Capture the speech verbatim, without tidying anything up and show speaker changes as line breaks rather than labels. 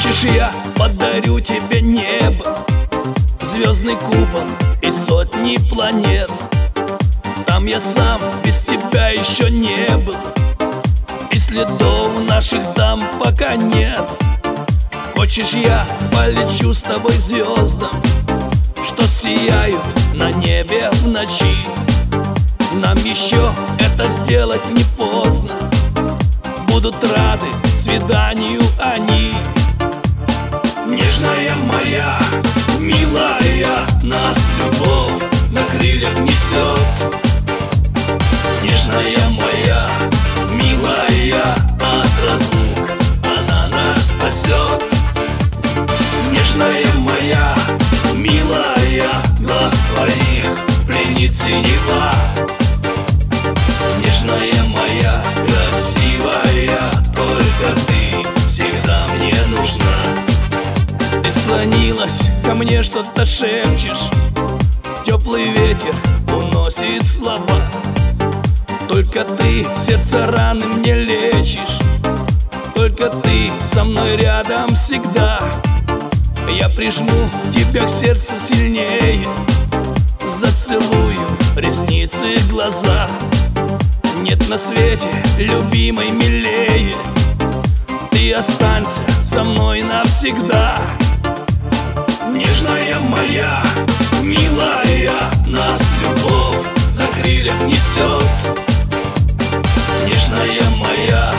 Хочешь, я подарю тебе небо, звездный купол и сотни планет. Там я сам без тебя еще не был, и следов наших там пока нет. Хочешь, я полечу с тобой звездам, что сияют на небе в ночи. Нам еще это сделать не поздно, будут рады свиданию они. Нежная моя, милая, нас любовь на крыльях несет. Нежная моя, милая, от разлук она нас спасет. Нежная моя, милая, глаз твоих пленит синева. Нежная моя, красивая, только ты всегда мне нужна. Ты склонилась ко мне, что-то шепчешь, теплый ветер уносит слова. Только ты сердце раны мне лечишь, только ты со мной рядом всегда. Я прижму тебя к сердцу сильнее, зацелую ресницы и глаза. Нет на свете любимой милее, ты останься со мной навсегда. Нежная моя, милая, нас любовь на крыльях несет. Нежная моя,